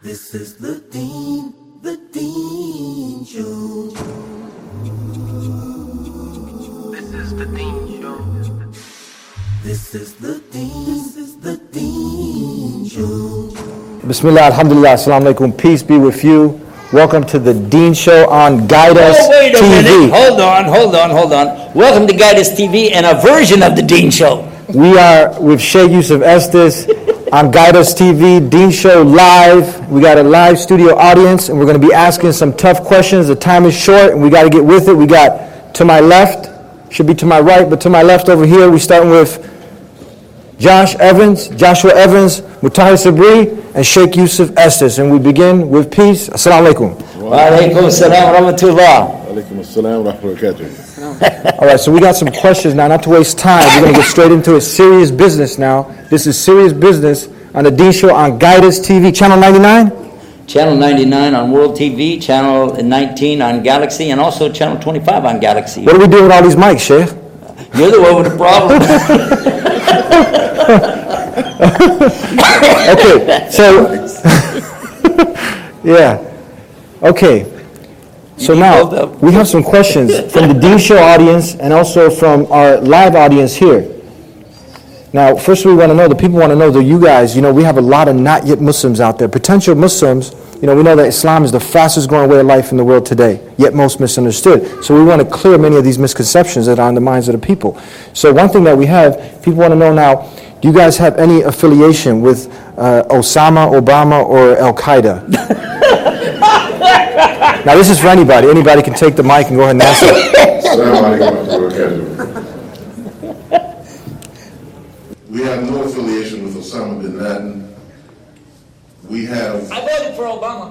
This is the Dean Show. This is the Dean Show. This is the Dean Show. Bismillah, alhamdulillah, assalamu alaikum, peace be with you. Welcome to the Dean Show on Guide Us Oh, wait a TV. minute. Hold on. Welcome to Guide Us TV and a version of the Dean Show. We are with Sheikh Yusuf Estes on Guide Us TV, Dean Show live. We got a live studio audience, and we're going to be asking some tough questions. The time is short, and we got to get with it. We got to my left, should be to my right, but to my left over here, we're starting with Joshua Evans, Mutahir Sabri, and Sheikh Yusuf Estes. And we begin with peace. Assalamu alaikum. Wa alaikum assalam wa rahmatullah. Alaikum assalam wa rahmatullahi. All right, so we got some questions now, not to waste time. We're going to get straight into it. Serious business now. This is serious business on the Dean Show on Guide Us TV, Channel 99? Channel 99 on World TV, Channel 19 on Galaxy, and also Channel 25 on Galaxy. What do we do with all these mics, Sheikh? You're the one with the problem. Okay, so, yeah. Okay, so now we have some questions from the Dean Show audience and also from our live audience here. Now, first we want to know, the people want to know that you guys, we have a lot of not yet Muslims out there, potential Muslims. We know that Islam is the fastest growing way of life in the world today, yet most misunderstood. So we want to clear many of these misconceptions that are on the minds of the people. So one thing that we have, people want to know now, do you guys have any affiliation with Osama, Obama, or Al-Qaeda? Now this is for anybody. Anybody can take the mic and go ahead and answer. We have no affiliation with Osama bin Laden. We have I voted for Obama.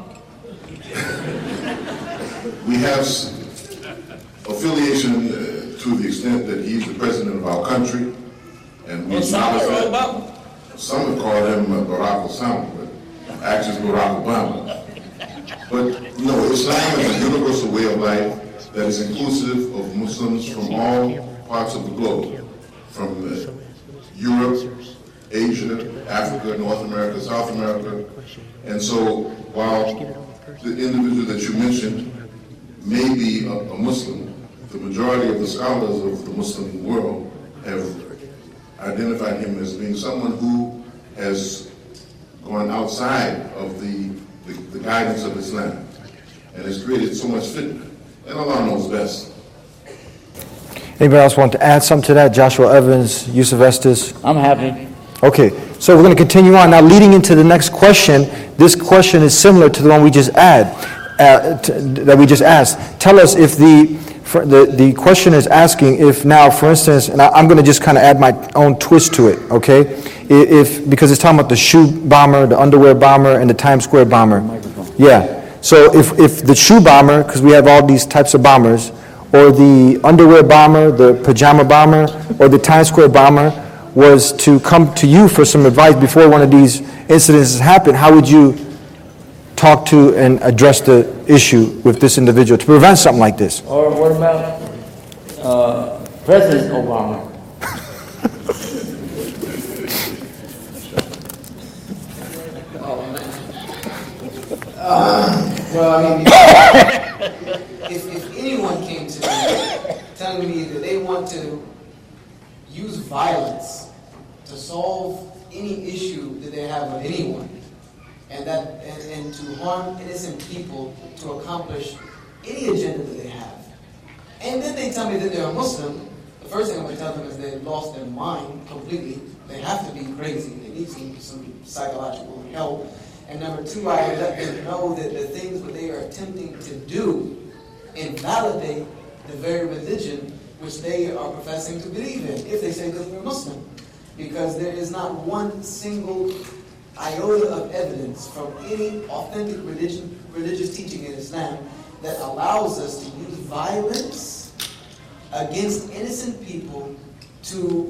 we have affiliation to the extent that he's the president of our country, and we acknowledge that. Obama. Some have called him Barack Osama, but actually it's Barack Obama. But no, Islam is a universal way of life that is inclusive of Muslims from all parts of the globe, from Europe, Asia, Africa, North America, South America. And so while the individual that you mentioned may be a Muslim, the majority of the scholars of the Muslim world have identified him as being someone who has gone outside of the guidance of Islam and has created so much fitna. And Allah knows best. Anybody else want to add something to that? Joshua Evans, Yusuf Estes? I'm happy. Okay, so we're going to continue on. Now leading into the next question, this question is similar to the one we just that we just asked. Tell us if the question is asking if now, for instance, and I'm going to just kind of add my own twist to it, okay? Because it's talking about the shoe bomber, the underwear bomber, and the Times Square bomber. Yeah, so if the shoe bomber, because we have all these types of bombers, or the underwear bomber, the pajama bomber, or the Times Square bomber was to come to you for some advice before one of these incidents happened, how would you talk to and address the issue with this individual to prevent something like this? Or what about President Obama? Well, I mean, if anyone came to me telling me that they want to use violence to solve any issue that they have with anyone, and to harm innocent people to accomplish any agenda that they have, and then they tell me that they're a Muslim, the first thing I'm going to tell them is they've lost their mind completely. They have to be crazy. They need some psychological help. And number two, I let them know that the things that they are attempting to do invalidate the very religion which they are professing to believe in, if they say that they're Muslim. Because there is not one single iota of evidence from any authentic religious teaching in Islam that allows us to use violence against innocent people to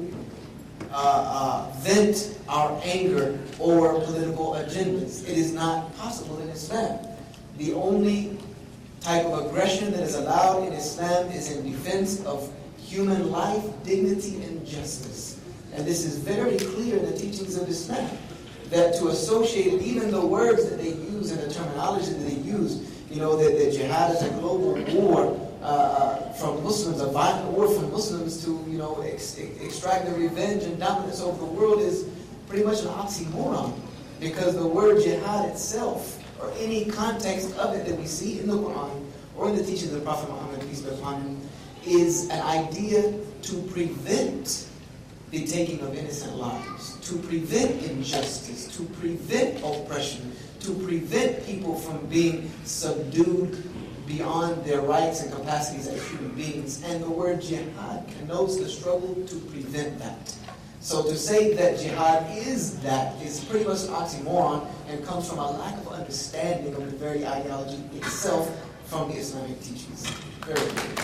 vent our anger or political agendas. It is not possible in Islam. The only type of aggression that is allowed in Islam is in defense of human life, dignity, and justice. And this is very clear in the teachings of Islam. that to associate even the words that they use and the terminology that they use, that jihad is a global war from Muslims, a violent war from Muslims to, extract their revenge and dominance over the world is pretty much an oxymoron. Because the word jihad itself, or any context of it that we see in the Quran, or in the teachings of the Prophet Muhammad, peace be upon him, is an idea to prevent the taking of innocent lives, to prevent injustice, to prevent oppression, to prevent people from being subdued beyond their rights and capacities as human beings. And the word jihad connotes the struggle to prevent that. So to say that jihad is that is pretty much an oxymoron and comes from a lack of understanding of the very ideology itself from the Islamic teachings. Very good.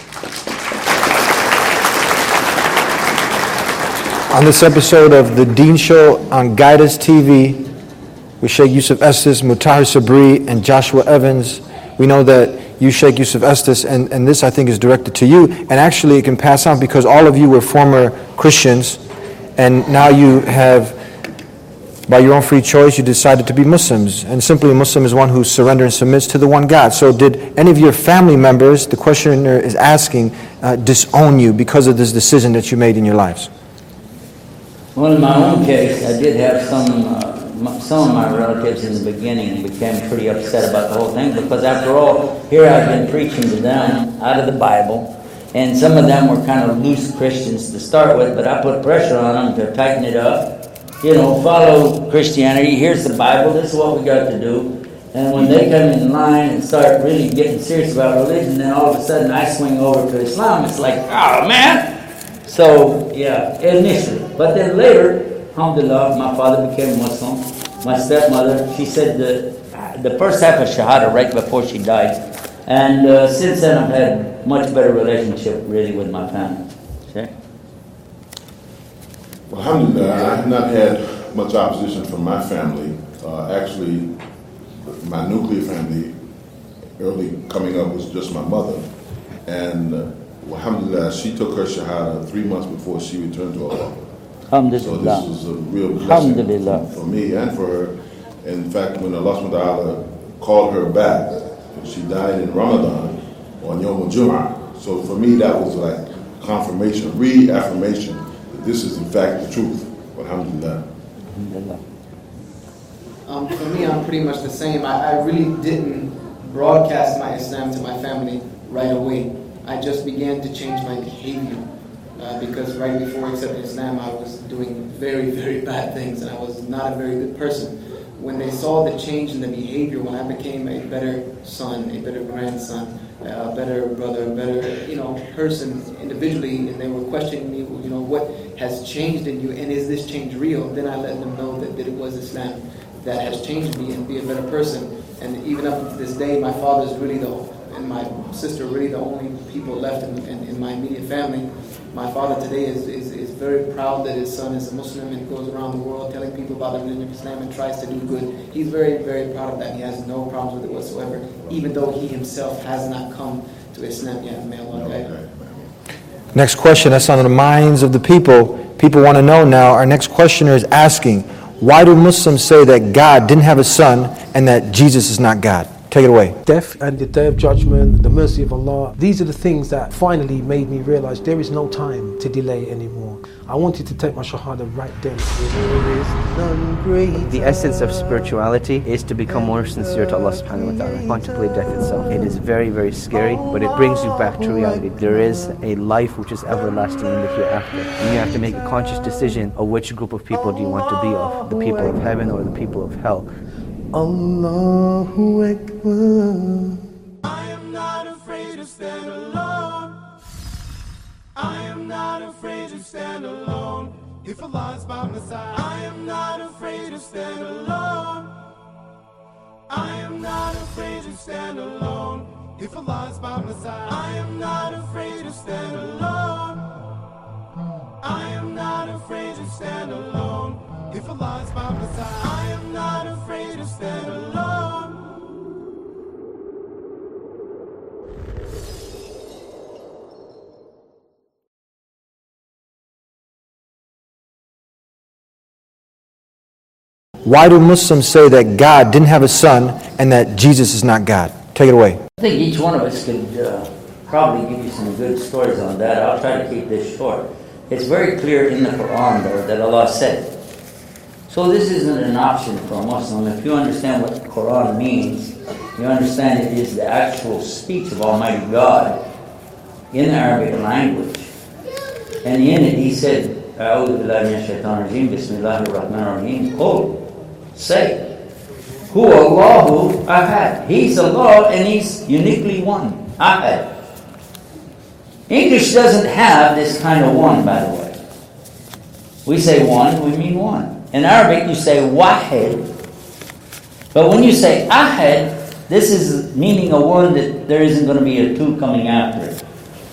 On this episode of The Dean Show on Guidance TV with Sheikh Yusuf Estes, Mutahir Sabri, and Joshua Evans, we know that you, Sheikh Yusuf Estes, and this I think is directed to you, and actually it can pass on because all of you were former Christians, and now you have, by your own free choice, you decided to be Muslims. And simply a Muslim is one who surrenders and submits to the one God. So did any of your family members, the questioner is asking, disown you because of this decision that you made in your lives? Well, in my own case, I did have some of my relatives in the beginning became pretty upset about the whole thing because after all, here I've been preaching to them out of the Bible. And some of them were kind of loose Christians to start with, but I put pressure on them to tighten it up. Follow Christianity. Here's the Bible. This is what we got to do. And when they come in line and start really getting serious about religion, then all of a sudden I swing over to Islam. It's like, oh man. So, yeah, initially. But then later, alhamdulillah, my father became Muslim. My stepmother, she said the first half of Shahada right before she died. And since then, I've had much better relationship, really, with my family. Okay? Well, alhamdulillah, I have not had much opposition from my family. Actually, my nuclear family, early coming up, was just my mother. And alhamdulillah, she took her Shahada 3 months before she returned to Allah. Alhamdulillah. So this was a real blessing for me and for her. In fact, when Allah subhanahu wa ta'ala called her back, she died in Ramadan on Yom al-Jum'ah. So for me, that was like confirmation, reaffirmation that this is in fact the truth. Alhamdulillah. For me, I'm pretty much the same. I really didn't broadcast my Islam to my family right away. I just began to change my behavior because right before accepting Islam, I was doing very, very bad things and I was not a very good person. When they saw the change in the behavior, when I became a better son, a better grandson, a better brother, a better, person individually, and they were questioning me, what has changed in you, and is this change real? Then I let them know that it was Islam that has changed me and be a better person. And even up to this day, my father's really and my sister really the only people left in my immediate family. My father today is very proud that his son is a Muslim and goes around the world telling people about the religion of Islam and tries to do good. He's very, very proud of that. He has no problems with it whatsoever, even though he himself has not come to Islam yet. May Allah guide him. Next question, that's on the minds of the people. People want to know now. Our next questioner is asking, why do Muslims say that God didn't have a son and that Jesus is not God? Take it away. Death and the day of judgment, the mercy of Allah. These are the things that finally made me realize there is no time to delay anymore. I wanted to take my Shahada right then. The essence of spirituality is to become more sincere to Allah subhanahu wa ta'ala. Contemplate death itself. It is very, very scary, but it brings you back to reality. There is a life which is everlasting in the hereafter. And you have to make a conscious decision of which group of people do you want to be of, the people of heaven or the people of hell. Allahu Akbar. I am not afraid to stand alone. I am not afraid to stand alone. If Allah is by my side, I am not afraid to stand alone. I am not afraid to stand alone. If Allah is by my side, I am not afraid to stand alone. I am not afraid to stand alone. If Allah is by my side, I am not afraid to stand alone. why do Muslims say that God didn't have a son and that Jesus is not God? Take it away. I think each one of us could probably give you some good stories on that. I'll try to keep this short. It's very clear in the Quran, though, that Allah said it. So this isn't an option for a Muslim. If you understand what the Quran means, you understand it is the actual speech of Almighty God in the Arabic language. And in it he said, أعوذ بالله من الشيطان الرجيم بسم الله الرحمن الرحيم قل, say, Huwa Allahu Ahad. He's Allah and He's uniquely one. Ahad. English doesn't have this kind of one, by the way. We say one, we mean one. In Arabic you say wahid. But when you say ahad, this is meaning a one that there isn't going to be a two coming after it.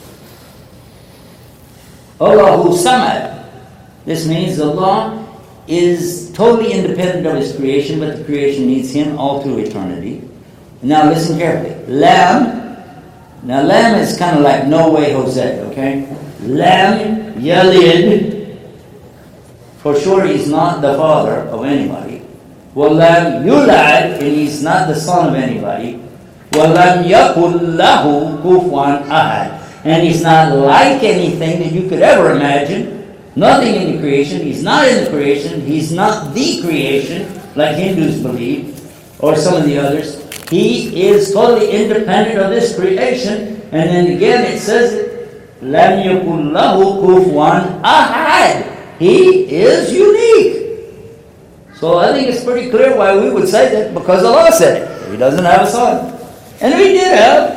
Allahu Samad. This means Allah is totally independent of His creation, but the creation needs Him all through eternity. Now listen carefully. Lam. Now lam is kind of like no way Jose, okay? Lam yalid. For sure He's not the father of anybody. Walam yulad, and He's not the son of anybody. Walam yakul lahu kufuwan ahad. And He's not like anything that you could ever imagine. Nothing in the creation. He's not in the creation. He's not the creation, like Hindus believe, or some of the others. He is totally independent of this creation. And then again it says it, Lam yakun lahu kufuwan ahad. He is unique. So I think it's pretty clear why we would say that, because Allah said it. He doesn't have a son. And if He did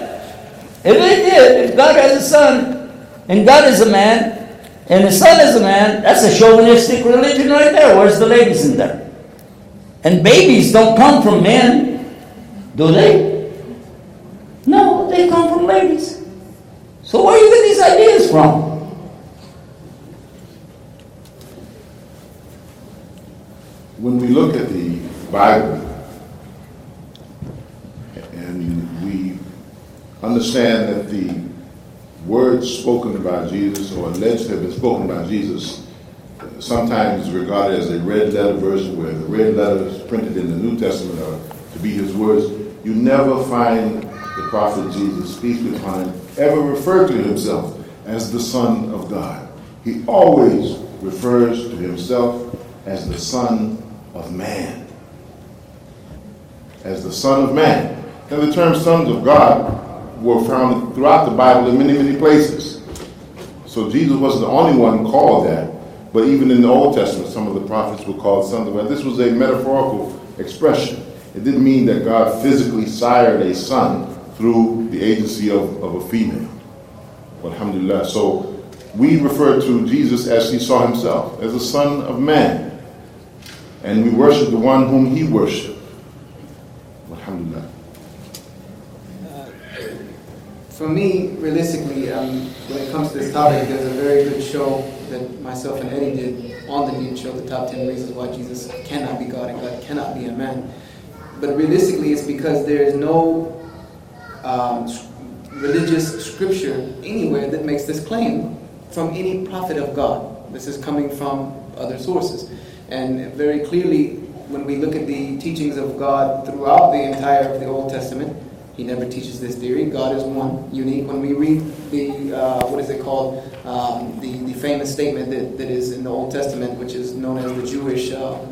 if God has a son, and God is a man, and the son is a man, that's a chauvinistic religion right there. Where's the ladies in there? And babies don't come from men, do they? No, they come from ladies. So where do you get these ideas from? When we look at the Bible and we understand that the words spoken about Jesus or alleged to have been spoken about Jesus sometimes regarded as a red letter version, where the red letters printed in the New Testament are to be His words, you never find the prophet Jesus, peace be upon him, ever refer to himself as the Son of God. He always refers to himself as the Son of Man. As the Son of Man. And the term sons of God were found throughout the Bible in many, many places. So Jesus wasn't the only one called that. But even in the Old Testament, some of the prophets were called sons of God. This was a metaphorical expression. It didn't mean that God physically sired a son through the agency of a female. Alhamdulillah. So we refer to Jesus as He saw Himself, as the Son of Man. And we worship the one whom He worshiped. Alhamdulillah. For me, realistically, when it comes to this topic, there's a very good show that myself and Eddie did on the Deen Show, the top 10 reasons why Jesus cannot be God and God cannot be a man. But realistically, it's because there is no religious scripture anywhere that makes this claim from any prophet of God. This is coming from other sources. And very clearly, when we look at the teachings of God throughout the entire of the Old Testament, He never teaches this theory. God is one, unique. When we read the, the famous statement that is in the Old Testament, which is known as the Jewish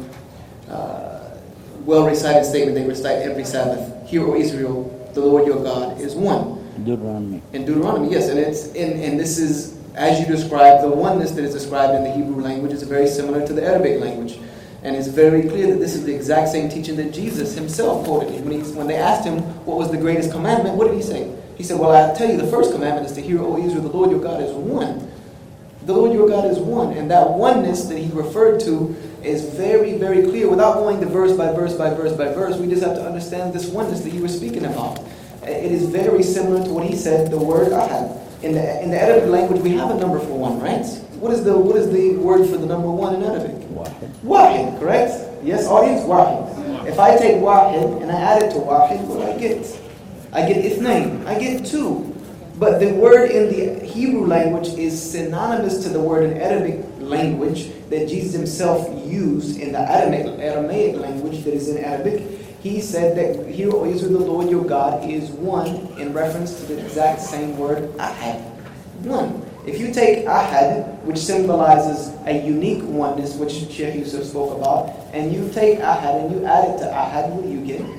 well-recited statement they recite every Sabbath. Hear, O Israel, the Lord your God is one. Deuteronomy. In Deuteronomy, yes. And this is, as you described, the oneness that is described in the Hebrew language is very similar to the Arabic language. And it's very clear that this is the exact same teaching that Jesus Himself quoted. When they asked Him what was the greatest commandment, what did He say? He said, well, I tell you, the first commandment is to hear, O Israel, the Lord your God is one. The Lord your God is one. And that oneness that He referred to is very, very clear. Without going to verse by verse by verse by verse, we just have to understand this oneness that He was speaking about. It is very similar to what He said, the word ahad. In the Arabic language, we have a number for one, right? What is the word for the number one in Arabic? Wahid. Wahid, correct? Yes, audience, wahid. If I take wahid and I add it to wahid, what do I get? I get ithnain. I get two. But the word in the Hebrew language is synonymous to the word in Arabic language that Jesus himself used in the Aramaic language that is in Arabic. He said that, "Hear, O Israel, the Lord your God is one," in reference to the exact same word, ahad. One. If you take ahad, which symbolizes a unique oneness, which Sheikh Yusuf spoke about, and you take ahad and you add it to ahad, what do you get?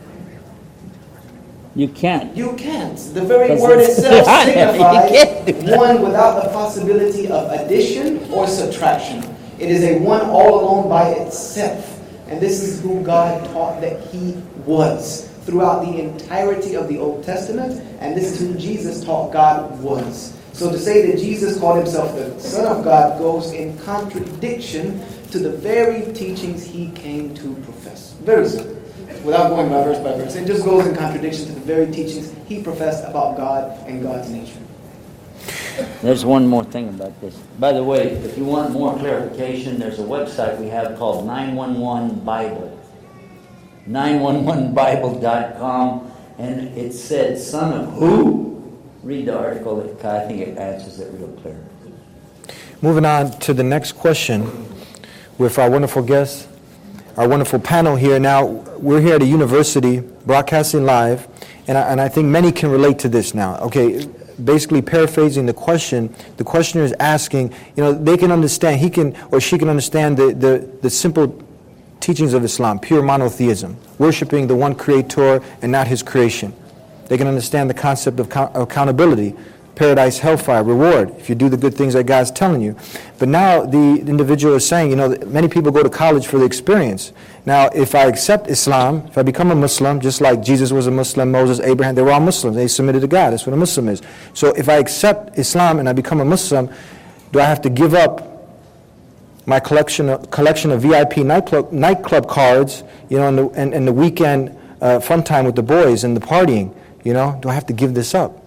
You can't. You can't. The very Because word it's- itself You can't do signifies that. one without the possibility of addition or subtraction. It is a one all alone by itself. And this is who God taught that He was throughout the entirety of the Old Testament. And this is who Jesus taught God was. So to say that Jesus called Himself the Son of God goes in contradiction to the very teachings He came to profess. Very simple. Without going by verse, it just goes in contradiction to the very teachings He professed about God and God's nature. There's one more thing about this. By the way, if you want more clarification, there's a website we have called 911 Bible. 911bible.com, and it said, "Son of who?" Read the article. I think it answers it real clear. Moving on to the next question with our wonderful guests, our wonderful panel here. Now, we're here at a university broadcasting live, and I think many can relate to this now. Okay, basically paraphrasing the questioner is asking, they can understand, he can or she can understand the simple teachings of Islam, pure monotheism, worshiping the one creator and not his creation. They can understand the concept of accountability, paradise, hellfire, reward, if you do the good things that God's telling you. But now the individual is saying, many people go to college for the experience. Now, if I accept Islam, if I become a Muslim, just like Jesus was a Muslim, Moses, Abraham, they were all Muslims. They submitted to God. That's what a Muslim is. So if I accept Islam and I become a Muslim, do I have to give up my collection of VIP nightclub cards, and the weekend fun time with the boys and the partying? Do I have to give this up?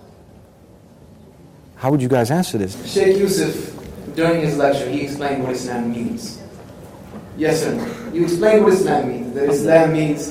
How would you guys answer this? Sheikh Yusuf, during his lecture, he explained what Islam means. Yes, sir. You explained what Islam means. That Islam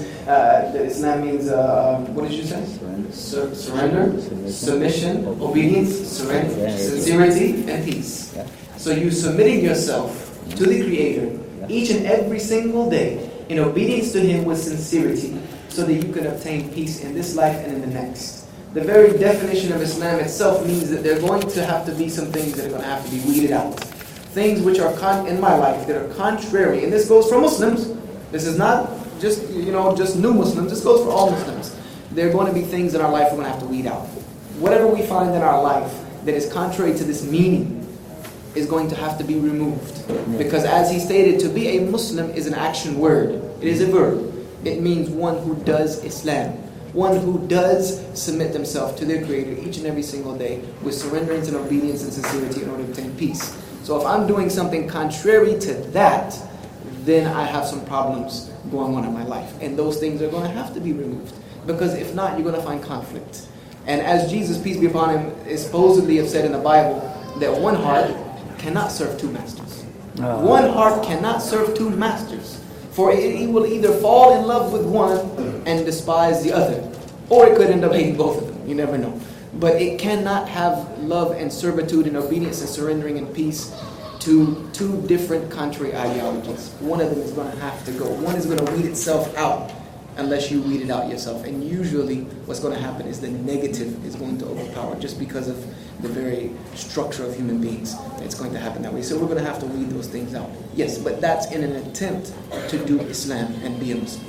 means, what did you say? Surrender, submission, obedience, sincerity, and peace. So you submitting yourself to the Creator each and every single day in obedience to Him with sincerity, so that you can obtain peace in this life and in the next. The very definition of Islam itself means that there are going to have to be some things that are going to have to be weeded out. Things which are in my life that are contrary, and this goes for Muslims. This is not just new Muslims. This goes for all Muslims. There are going to be things in our life we're going to have to weed out. Whatever we find in our life that is contrary to this meaning is going to have to be removed. Because as he stated, to be a Muslim is an action word. It is a verb. It means one who does Islam. One who does submit themselves to their Creator each and every single day with surrenderance and obedience and sincerity in order to obtain peace. So if I'm doing something contrary to that, then I have some problems going on in my life. And those things are going to have to be removed. Because if not, you're going to find conflict. And as Jesus, peace be upon Him, is supposedly have said in the Bible, that one heart cannot serve two masters. One heart cannot serve two masters. For it will either fall in love with one and despise the other. Or it could end up hating both of them. You never know. But it cannot have love and servitude and obedience and surrendering and peace to two different contrary ideologies. One of them is going to have to go. One is going to weed itself out unless you weed it out yourself. And usually what's going to happen is the negative is going to overpower just because of the very structure of human beings. It's going to happen that way. So we're going to have to weed those things out. Yes, but that's in an attempt to do Islam and be a Muslim.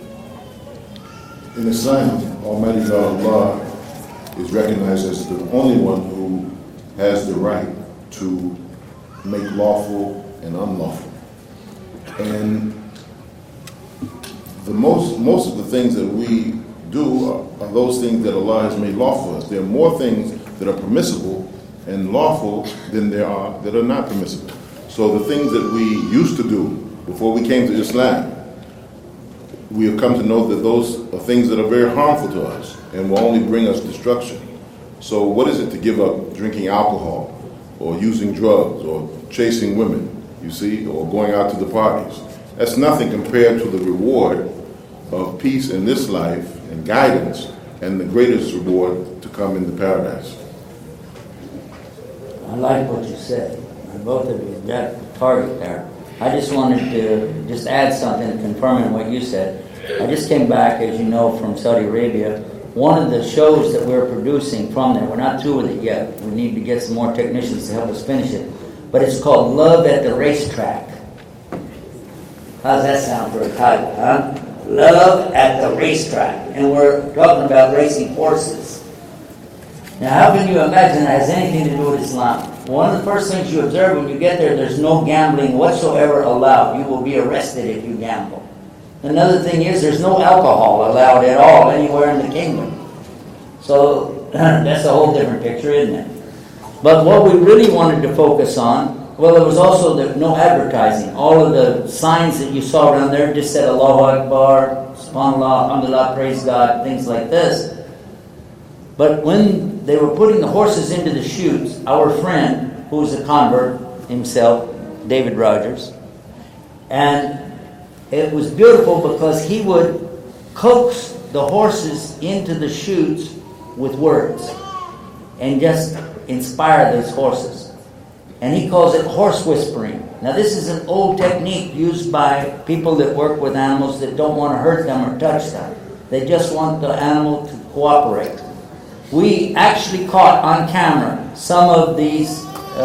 In Islam, Almighty God Allah is recognized as the only one who has the right to make lawful and unlawful. And most of the things that we do are those things that Allah has made lawful for us. There are more things that are permissible and lawful than there are that are not permissible. So the things that we used to do before we came to Islam, we have come to know that those are things that are very harmful to us and will only bring us destruction. So what is it to give up drinking alcohol or using drugs or chasing women, you see, or going out to the parties? That's nothing compared to the reward of peace in this life and guidance and the greatest reward to come in the paradise. I like what you said. Both of you. That target there. I just wanted to just add something confirming what you said. I just came back, as you know, from Saudi Arabia. One of the shows that we're producing from there, we're not through with it yet. We need to get some more technicians to help us finish it. But it's called Love at the Racetrack. How's that sound for a title, huh? Love at the Racetrack. And we're talking about racing horses. Now, how can you imagine that has anything to do with Islam? One of the first things you observe when you get there, there's no gambling whatsoever allowed. You will be arrested if you gamble. Another thing is there's no alcohol allowed at all anywhere in the kingdom. So that's a whole different picture, isn't it? But what we really wanted to focus on, well, there was also no advertising. All of the signs that you saw around there just said Allahu Akbar, SubhanAllah, Alhamdulillah, praise God, things like this. But when they were putting the horses into the chutes, our friend, who was a convert himself, David Rogers, and it was beautiful because he would coax the horses into the chutes with words and just inspire those horses. And he calls it horse whispering. Now this is an old technique used by people that work with animals that don't want to hurt them or touch them. They just want the animal to cooperate. We actually caught on camera some of these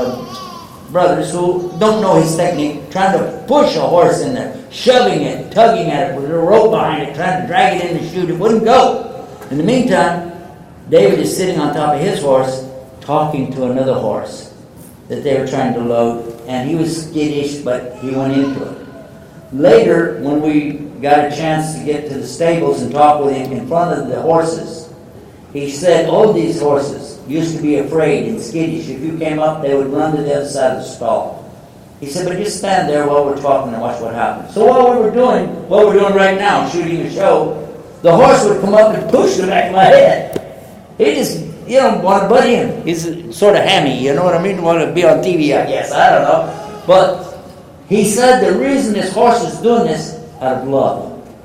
brothers who don't know his technique, trying to push a horse in there, shoving it, tugging at it with a rope behind it, trying to drag it in the chute. It wouldn't go. In the meantime, David is sitting on top of his horse, talking to another horse that they were trying to load, and he was skittish, but he went into it. Later, when we got a chance to get to the stables and talk with him in front of the horses, he said all these horses used to be afraid and skittish. If you came up, they would run to the other side of the stall. He said, but just stand there while we're talking and watch what happens. So while we were doing what we're doing right now, shooting a show, the horse would come up and push the back of my head. He just, want to butt in. He's sort of hammy, you know what I mean? Want to be on TV, I guess. I don't know. But he said the reason this horse is doing this out of love.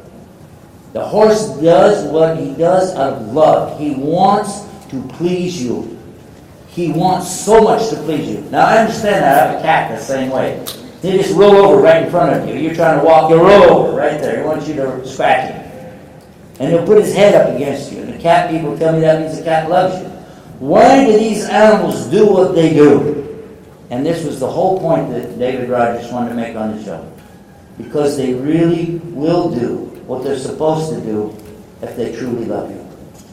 The horse does what he does out of love. He wants to please you. He wants so much to please you. Now, I understand that. I have a cat the same way. They just roll over right in front of you. You're trying to walk, you roll over right there. He wants you to scratch him. And he'll put his head up against you. And the cat people tell me that means the cat loves you. Why do these animals do what they do? And this was the whole point that David Rogers wanted to make on the show. Because they really will do what they're supposed to do if they truly love you.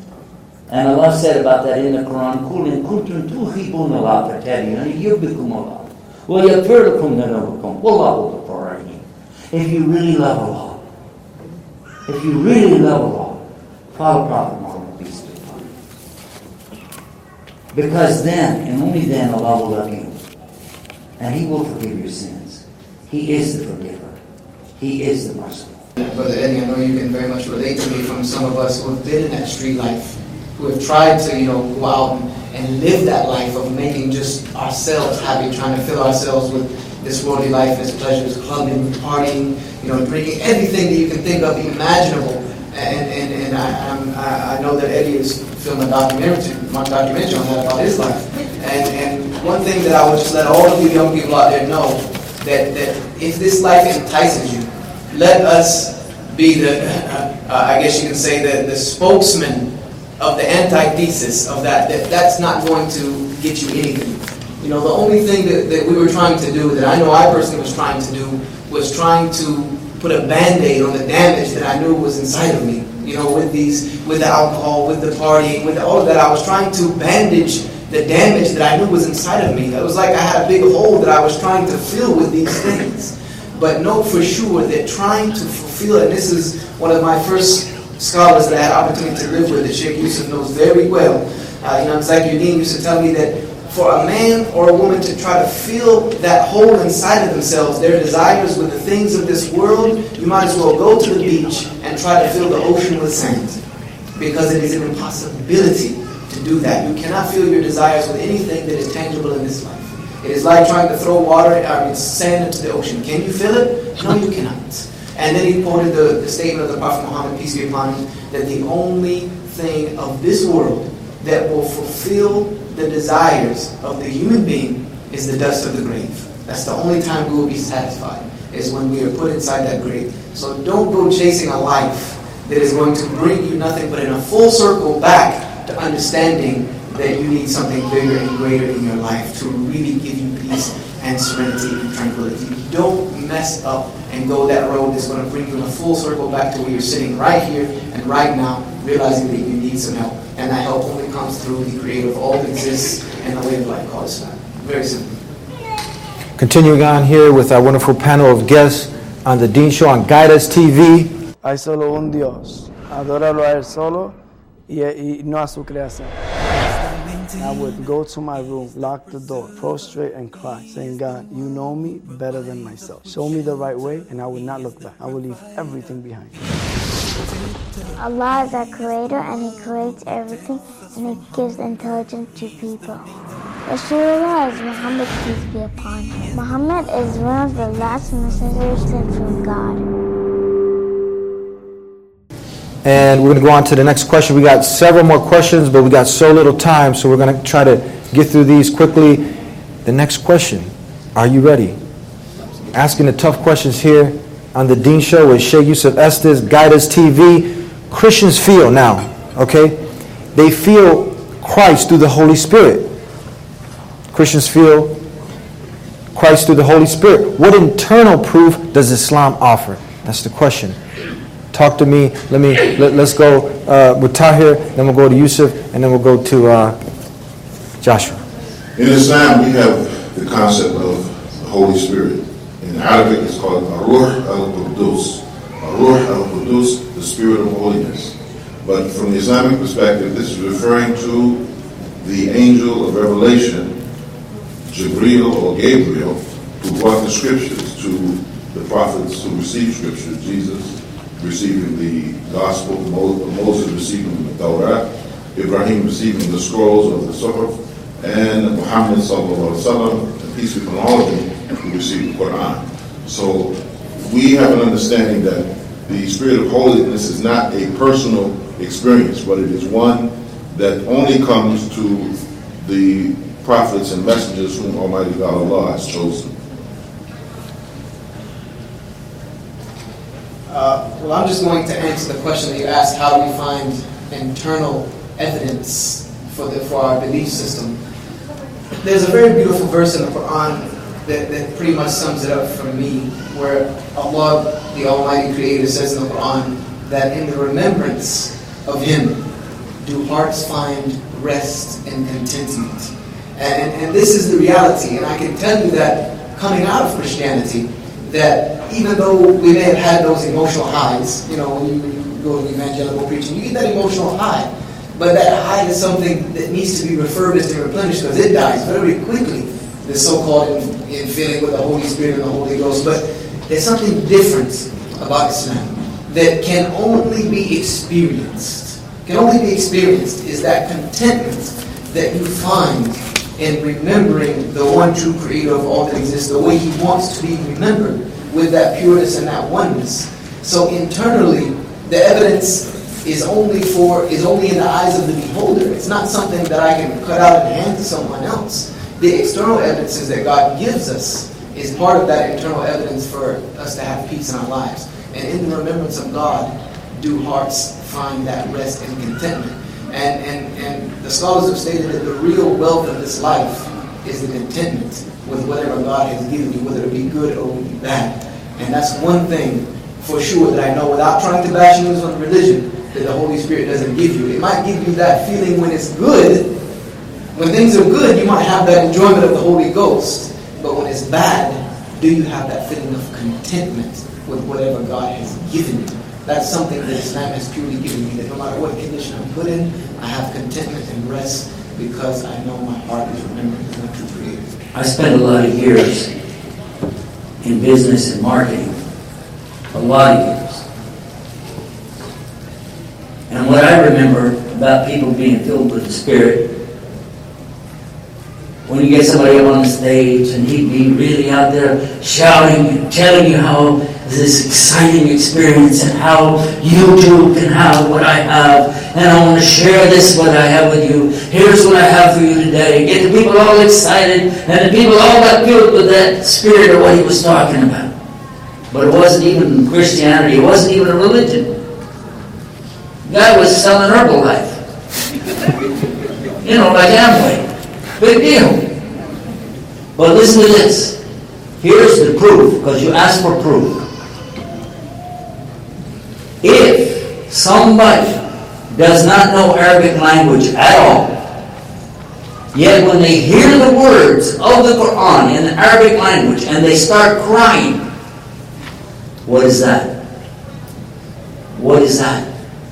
And Allah said about that in the Quran, قُلْ إِن كُنْتُمْ تُحِبُّونَ اللَّهَ فَاتَّبِعُونِي يُحْبِبْكُمُ اللَّهُ وَيَغْفِرْ لَكُمْ ذُنُوبَكُمْ وَاللَّهُ غَفُورٌ رَحِيمٌ. If you really love Allah, if you really love Allah, follow Prophet Muhammad, peace be upon him. Because then, and only then, Allah will love you. And He will forgive your sins. He is the forgiver. He is the merciful. Brother Eddie, I know you can very much relate to me from some of us who have been in that street life, who have tried to, go out and live that life of making just ourselves happy, trying to fill ourselves with this worldly life, its pleasures, clubbing, partying, drinking, everything that you can think of imaginable. And I know that Eddie is filming a documentary on that about his life. And one thing that I would just let all of you young people out there know, that if this life entices you, let us be I guess you can say, the spokesman of the antithesis of that that's not going to get you anything. The only thing that we were trying to do, that I know I personally was trying to do, was trying to put a Band-Aid on the damage that I knew was inside of me. With the alcohol, with the partying, with all of that, I was trying to bandage the damage that I knew was inside of me. It was like I had a big hole that I was trying to fill with these things. But know for sure that trying to fulfill it, and this is one of my first scholars that I had opportunity to live with, that Sheikh Yusuf knows very well. Zakir used to tell me that for a man or a woman to try to fill that hole inside of themselves, their desires with the things of this world, you might as well go to the beach and try to fill the ocean with sand. Because it is an impossibility to do that. You cannot fill your desires with anything that is tangible in this life. It is like trying to throw sand into the ocean. Can you fill it? No, you cannot. And then he quoted the statement of the Prophet Muhammad, peace be upon him, that the only thing of this world that will fulfill the desires of the human being is the dust of the grave. That's the only time we will be satisfied, is when we are put inside that grave. So don't go chasing a life that is going to bring you nothing but in a full circle back to understanding that you need something bigger and greater in your life to really give you peace and serenity and tranquility. Don't mess up and go that road that's going to bring you in a full circle back to where you're sitting right here and right now, realizing that you need some help. And that help only comes through the creator of all that exists and the way of life called Islam. Very simple. Continuing on here with our wonderful panel of guests on the Dean Show on Guide Us TV. Hay solo un Dios. Adóralo a Él solo y no a su creación. I would go to my room, lock the door, prostrate and cry, saying, God, you know me better than myself. Show me the right way and I will not look back. I will leave everything behind. Allah is our creator and He creates everything and He gives intelligence to people. Rasulullah is Muhammad, peace be upon him. Muhammad is one of the last messengers sent from God. And we're going to go on to the next question. We got several more questions, but we got so little time, so we're going to try to get through these quickly. The next question, are you ready? Asking the tough questions here on the Dean Show with Sheikh Yusuf Estes, Guide Us TV. Christians feel now, okay? They feel Christ through the Holy Spirit. Christians feel Christ through the Holy Spirit. What internal proof does Islam offer? That's the question. Talk to me. Let's go with Tahir, then we'll go to Yusuf, and then we'll go to Joshua. In Islam, we have the concept of the Holy Spirit. In Arabic, it's called Ar-Ruh al-Qudus. Ar-Ruh al-Qudus, the Spirit of Holiness. But from the Islamic perspective, this is referring to the angel of revelation, Jibreel or Gabriel, who brought the scriptures to the prophets who received scripture, Jesus receiving the gospel, Moses receiving the Torah, Ibrahim receiving the scrolls of the Suhuf, and Muhammad sallallahu alaihi wasallam, and peace be upon all of them, who received the Quran. So we have an understanding that the Spirit of holiness is not a personal experience, but it is one that only comes to the prophets and messengers whom Almighty God Allah has chosen. Well, I'm just going to answer the question that you asked, how do we find internal evidence for our belief system? There's a very beautiful verse in the Quran that pretty much sums it up for me, where Allah, the Almighty Creator, says in the Quran that in the remembrance of Him do hearts find rest and contentment. And this is the reality, and I can tell you that coming out of Christianity, that even though we may have had those emotional highs, you know, when you go to evangelical preaching, you get that emotional high, but that high is something that needs to be refurbished and replenished because it dies very quickly, the so-called in filling with the Holy Spirit and the Holy Ghost. But there's something different about Islam that can only be experienced. Is that contentment that you find in remembering the one true creator of all that exists, the way He wants to be remembered, with that pureness and that oneness. So internally, the evidence is only in the eyes of the beholder. It's not something that I can cut out and hand to someone else. The external evidences that God gives us is part of that internal evidence for us to have peace in our lives. And in the remembrance of God, do hearts find that rest and contentment. And the scholars have stated that the real wealth of this life is the contentment with whatever God has given you, whether it be good or be bad. And that's one thing for sure that I know, without trying to bash news on religion, that the Holy Spirit doesn't give you. It might give you that feeling when it's good. When things are good, you might have that enjoyment of the Holy Ghost. But when it's bad, do you have that feeling of contentment with whatever God has given you? That's something that Islam has purely given me, that no matter what condition I'm put in, I have contentment and rest because I know my heart is remembering the one true Creator. I spent a lot of years in business and marketing. A lot of years. And what I remember about people being filled with the Spirit, when you get somebody up on the stage and he'd be really out there shouting and telling you how this exciting experience and how you do and how what I have and I want to share this what I have with you. Here's what I have for you today. Get the people all excited, and the people all got filled with that spirit of what he was talking about. But it wasn't even Christianity. It wasn't even a religion. The guy was selling Herbalife. You know, like Amway. Big deal. But listen to this. Here's the proof, because you asked for proof. If somebody does not know Arabic language at all, yet when they hear the words of the Quran in the Arabic language and they start crying, what is that? What is that?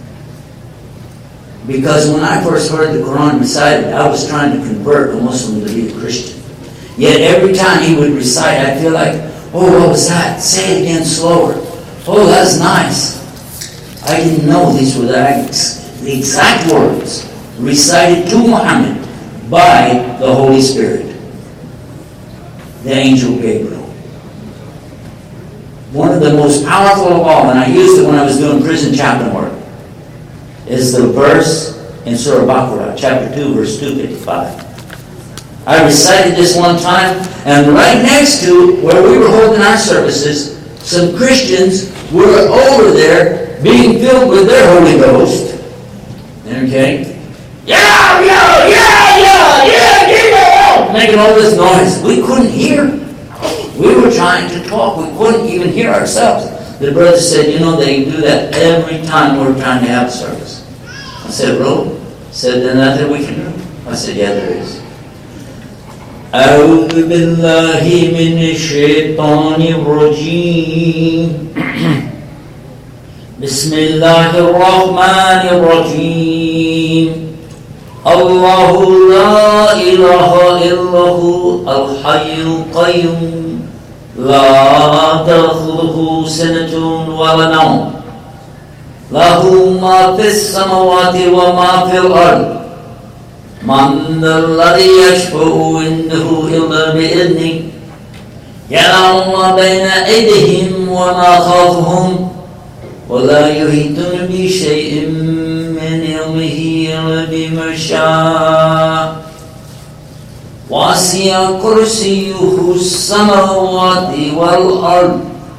Because when I first heard the Quran recited, I was trying to convert a Muslim to be a Christian. Yet every time he would recite, I feel like, oh, what was that? Say it again slower. Oh, that's nice. I didn't know these were the exact words recited to Muhammad by the Holy Spirit, the angel Gabriel. One of the most powerful of all, and I used it when I was doing prison chaplain work, is the verse in Surah Baqarah, chapter 2, verse 255. I recited this one time, and right next to where we were holding our services, some Christians were over there being filled with their Holy Ghost. Okay? Making all this noise. We couldn't hear. We were trying to talk. We couldn't even hear ourselves. The brother said, you know, they do that every time we're trying to have a service. I said, really? He said, there's nothing we can do. I said, yeah, there is. أعوذ بالله من الشيطان الرجيم بسم الله الرحمن الرحيم الله لا إله إلا هو الحي القيوم لا تأخذه سنة ولا نوم له ما في السماوات وما في الأرض من الذي يشفع عنده إلا بإذنه يعلم ما بين أيديهم وما خلفهم ولا يحيطون بشيء من علمه إلا بما شاء وسع كرسيه السماوات والأرض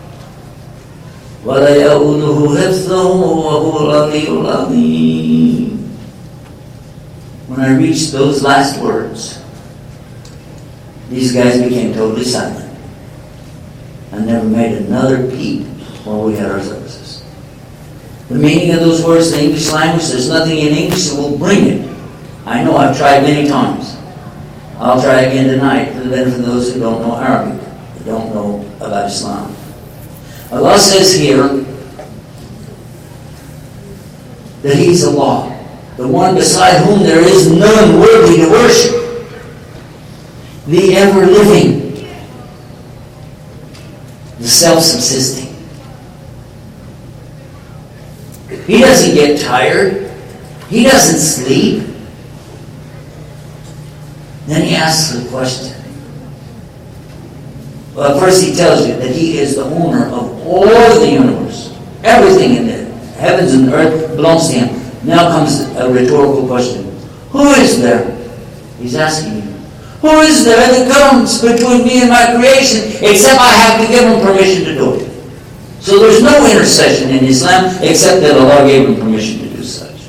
ولا يؤوده حفظهما وهو العلي العظيم. When I reached those last words, these guys became totally silent and never made another peep while we had our services. The meaning of those words in the English language, there's nothing in English that will bring it. I know, I've tried many times. I'll try again tonight for the benefit of those who don't know Arabic, who don't know about Islam. Allah says here that He's Allah, the one beside whom there is none worthy to worship, the ever-living, the self-subsisting. He doesn't get tired. He doesn't sleep. Then He asks the question. Well, first He tells you that He is the owner of all of the universe. Everything in the heavens and earth belongs to Him. Now comes a rhetorical question. Who is there? He's asking you. Who is there that comes between me and my creation except I have to give Him permission to do it? So there's no intercession in Islam except that Allah gave Him permission to do such.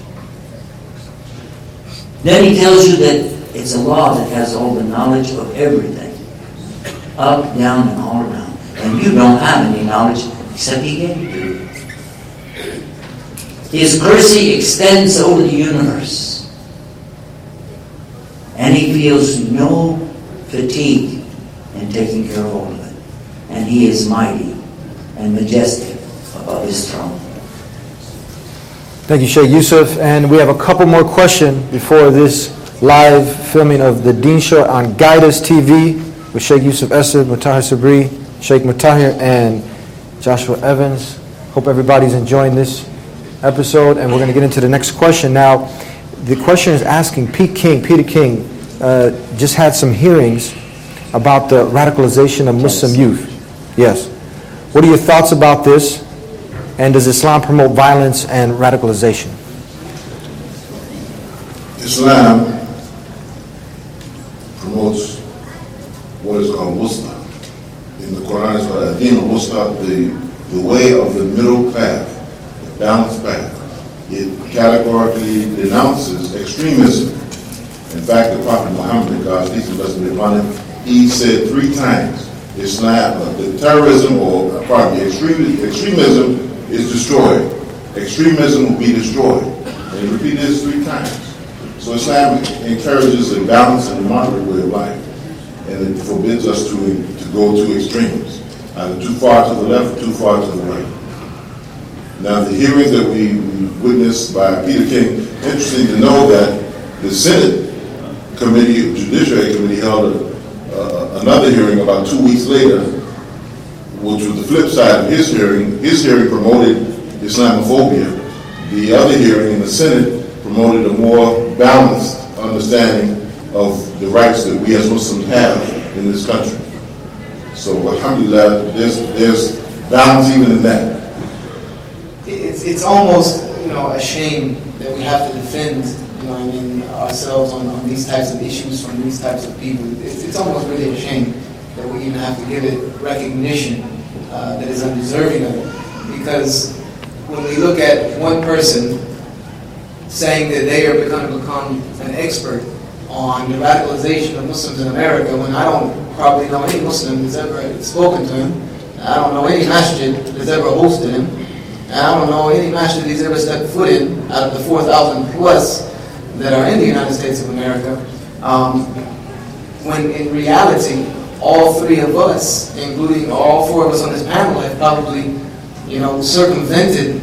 Then He tells you that it's Allah that has all the knowledge of everything. Up, down, and all around. And you don't have any knowledge except He gave you to. His mercy extends over the universe. And He feels no fatigue in taking care of all of it. And He is mighty and majestic above His throne. Thank you, Sheikh Yusuf. And we have a couple more questions before this live filming of the Deen Show on Guide Us TV with Sheikh Yusuf Esed, Mutahir Sabri, Sheikh Mutahir, and Joshua Evans. Hope everybody's enjoying this episode, and we're going to get into the next question. Now, the question is asking, Peter King just had some hearings about the radicalization of Muslim youth. Yes. What are your thoughts about this? And does Islam promote violence and radicalization? Islam promotes what is called wusta. In the Quran, it's called ad-din al-wusta, the way of the middle path, the balanced path. It categorically denounces extremism. In fact, the Prophet Muhammad, God's peace and blessing be upon him, he said 3 times, Islam, the terrorism, or pardon me, extremism is destroyed. Extremism will be destroyed. And he repeated this 3 times. So Islam encourages a balanced and a moderate way of life. And it forbids us to go to extremes, either too far to the left or too far to the right. Now, the hearings that we witnessed by Peter King, interesting to know that the Senate Committee, Judiciary Committee, held another hearing about 2 weeks later, which was the flip side of his hearing. His hearing promoted Islamophobia. The other hearing in the Senate promoted a more balanced understanding of the rights that we as Muslims have in this country. So, alhamdulillah, there's balance even in that. It's almost, a shame that we have to defend, ourselves on these types of issues from these types of people. It's almost really a shame that we even have to give it recognition that is undeserving of it. Because when we look at one person saying that they are going to become an expert on the radicalization of Muslims in America, when I don't probably know any Muslim that's ever spoken to him, I don't know any masjid that's ever hosted him, and I don't know any masjid he's ever stepped foot in out of the 4,000 plus that are in the United States of America, when in reality, all 3 of us, including all 4 of us on this panel, have probably, circumvented,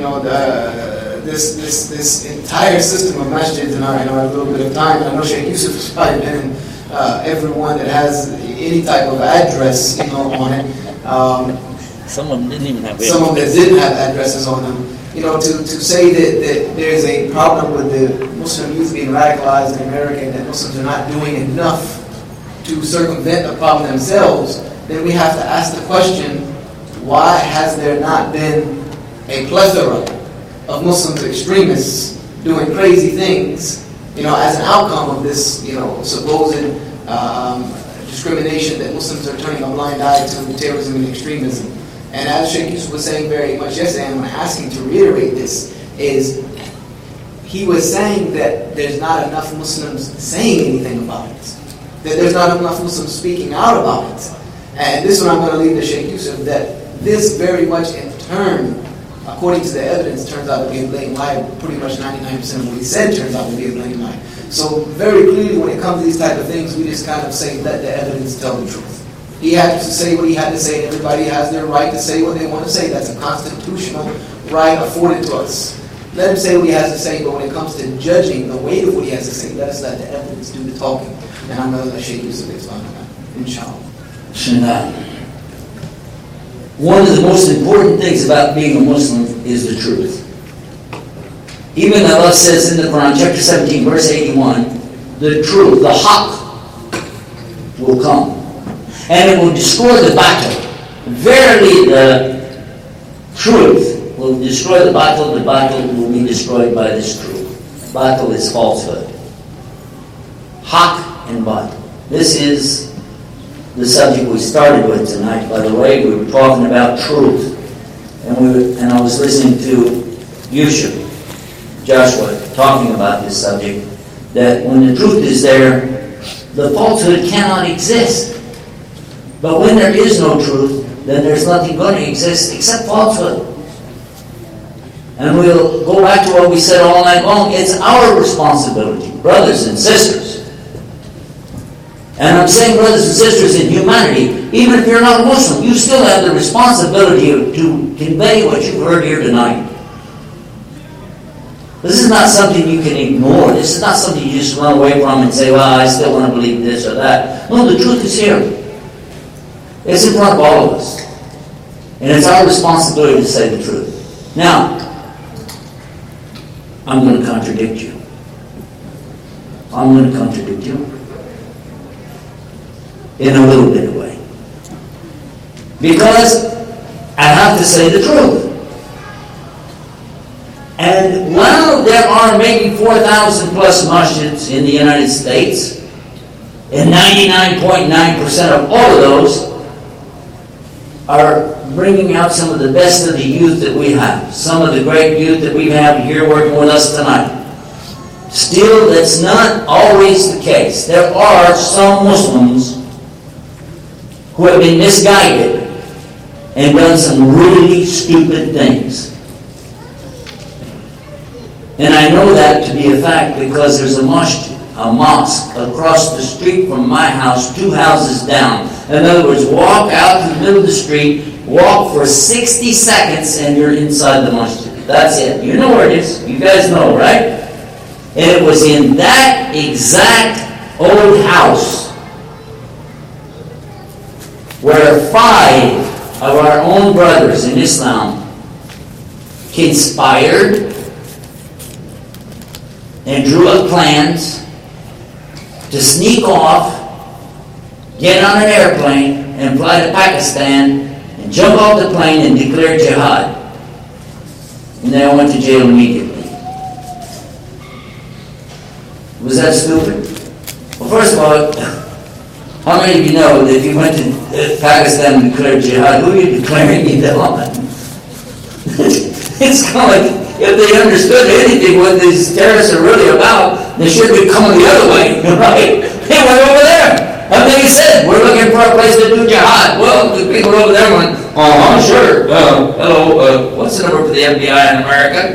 this entire system of masjids in our little bit of time. And I know Sheikh Yusuf has probably been in everyone that has any type of address, on it. Some of them didn't even have Some of them didn't have addresses on them. To say that there's a problem with the Muslim youth being radicalized in America and that Muslims are not doing enough to circumvent the problem themselves, then we have to ask the question, why has there not been a plethora of Muslim extremists doing crazy things, as an outcome of this, supposed discrimination that Muslims are turning a blind eye to terrorism and extremism? And as Sheikh Yusuf was saying very much yesterday, and I'm going to ask him to reiterate this, is he was saying that there's not enough Muslims saying anything about it, that there's not enough Muslims speaking out about it. And this is what I'm going to leave to Sheikh Yusuf, that this very much in turn, according to the evidence, turns out to be a blatant lie. Pretty much 99% of what he said turns out to be a blatant lie. So very clearly when it comes to these type of things, we just kind of say, let the evidence tell the truth. He had to say what he had to say. Everybody has their right to say what they want to say. That's a constitutional right afforded to us. Let him say what he has to say, but when it comes to judging the weight of what he has to say, let us let the evidence do the talking. And I'm going to let Sheikh Yusuf explain on that, inshallah. One of the most important things about being a Muslim is the truth. Even Allah says in the Quran, chapter 17, verse 81, the truth, the haqq, will come. And it will destroy the battle. Verily, the truth will destroy the battle will be destroyed by this truth. Battle is falsehood. Haqq and batil. This is the subject we started with tonight. By the way, we were talking about truth. And I was listening to Yusuf, Joshua, talking about this subject, that when the truth is there, the falsehood cannot exist. But when there is no truth, then there's nothing going to exist except falsehood. And we'll go back to what we said all night long. It's our responsibility, brothers and sisters. And I'm saying brothers and sisters in humanity, even if you're not a Muslim, you still have the responsibility to convey what you've heard here tonight. This is not something you can ignore. This is not something you just run away from and say, well, I still want to believe this or that. No, the truth is here. It's in front of all of us. And it's our responsibility to say the truth. Now, I'm going to contradict you. I'm going to contradict you in a little bit of way. Because I have to say the truth. And while there are are maybe 4,000 plus masjids in the United States, and 99.9% of all of those are bringing out some of the best of the youth that we have. Some of the great youth that we have here working with us tonight. Still, that's not always the case. There are some Muslims who have been misguided and done some really stupid things. And I know that to be a fact because there's a mosque across the street from my house, 2 houses down. In other words, walk out to the middle of the street, walk for 60 seconds, and you're inside the masjid. That's it. You know where it is. You guys know, right? And it was in that exact old house where 5 of our own brothers in Islam conspired and drew up plans to sneak off, get on an airplane, and fly to Pakistan, and jump off the plane and declare jihad. And they all went to jail immediately. Was that stupid? Well, first of all, how many of you know that if you went to Pakistan and declared jihad, who are you declaring it on? It's kind of like, if they understood anything what these terrorists are really about, they should be coming the other way, right? They went over there. And they said, we're looking for a place to do jihad. Well, the people over there went, sure. Hello, what's the number for the FBI in America?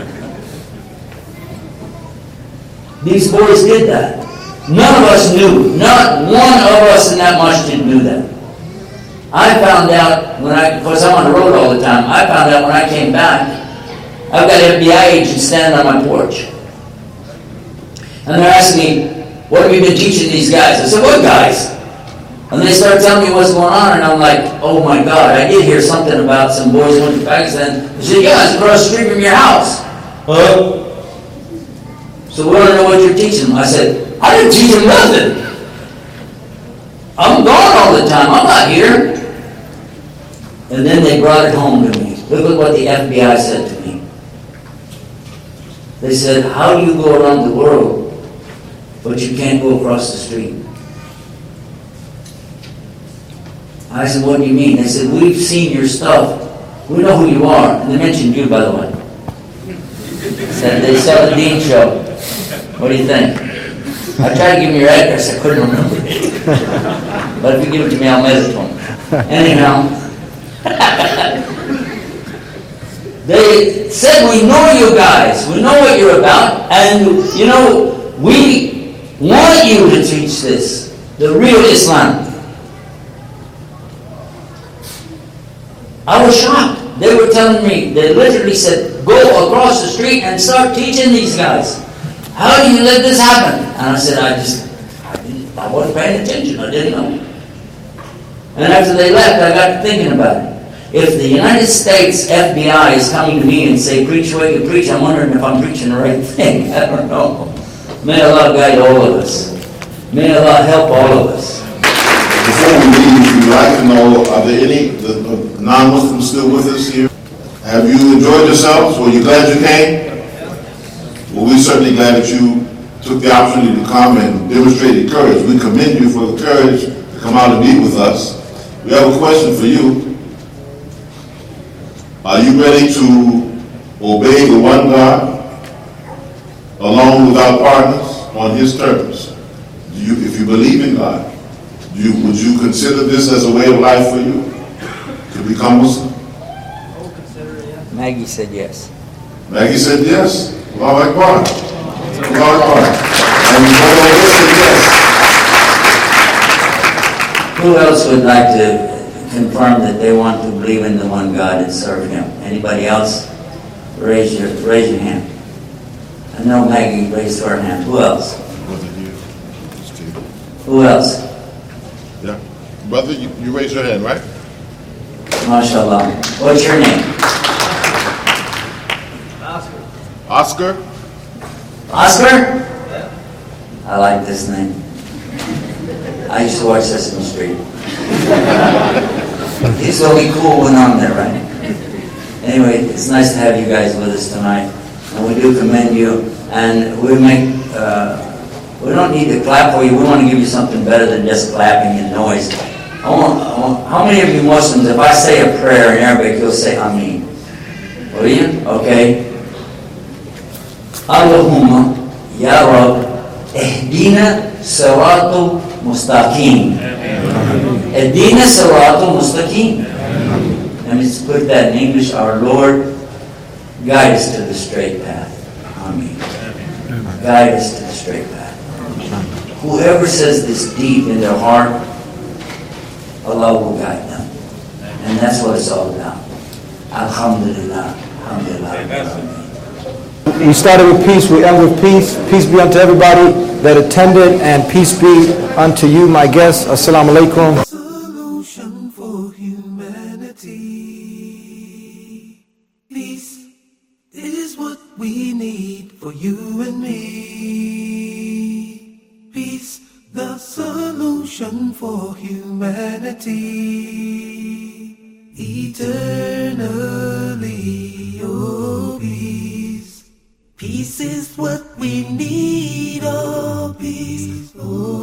These boys did that. None of us knew. Not one of us in that masjid knew that. I found out of course I'm on the road all the time, I found out when I came back, I've got FBI agents standing on my porch. And they're asking me, what have you been teaching these guys? I said, what guys? And they start telling me what's going on, and I'm like, oh my God, I did hear something about some boys who went to Pakistan. They said, yeah, it's across the street from your house. So we don't know what you're teaching them. I said, I didn't teach them nothing. I'm gone all the time. I'm not here. And then they brought it home to me. Look at what the FBI said to me. They said, how do you go around the world, but you can't go across the street? I said, what do you mean? They said, we've seen your stuff. We know who you are. And they mentioned you, by the way. Said they saw the Dean show. What do you think? I tried to give them your address. I couldn't remember it. But if you give it to me, I'll mail it to them. Anyhow. They said, we know you guys. We know what you're about. And, we want you to teach this. The real Islam. I was shocked. They were telling me, they literally said, go across the street and start teaching these guys. How do you let this happen? And I said, I wasn't paying attention. I didn't know. And after they left, I got thinking about it. If the United States FBI is coming to me and say, preach what you preach, I'm wondering if I'm preaching the right thing. I don't know. May Allah guide all of us. May Allah help all of us. Before we leave, we'd like to know, are there any non-Muslims still with us here? Have you enjoyed yourselves? Were you glad you came? Well, we're certainly glad that you took the opportunity to come and demonstrated courage. We commend you for the courage to come out and meet with us. We have a question for you. Are you ready to obey the one God alone without partners on His terms? If you believe in God, would you consider this as a way of life for you to become Muslim? Maggie said yes. Maggie said yes. Allahu Akbar. Allahu Akbar. And who else would like to confirm that they want to believe in the one God and serve Him? Anybody else? Raise your hand. I know Maggie raised her hand. Who else? Who else? Yeah. Brother, you raised your hand, right? MashaAllah. What's your name? Oscar? Oscar? Yeah. I like this name. I used to watch Sesame Street. It's really cool when I'm there, right? Anyway, it's nice to have you guys with us tonight. And we do commend you And we don't need to clap for you. We want to give you something better than just clapping and noise. How many of you Muslims, if I say a prayer in Arabic, you'll say Ameen? Will you? Okay. Allahumma ya Rab ihdina siratal mustaqim. Ihdina siratal mustaqim. Let me put that in English. Our Lord, guide us to the straight path. Ameen. Guide us to the straight path. Whoever says this deep in their heart, Allah will guide them. And that's what it's all about. Alhamdulillah. Alhamdulillah. We started with peace, we end with peace. Peace be unto everybody that attended, and peace be unto you, my guests. Assalamu alaikum. Solution for humanity. Peace, it is what we need for you and me. Peace, the solution for humanity. Eternally, oh peace. Peace is what we need, oh peace, oh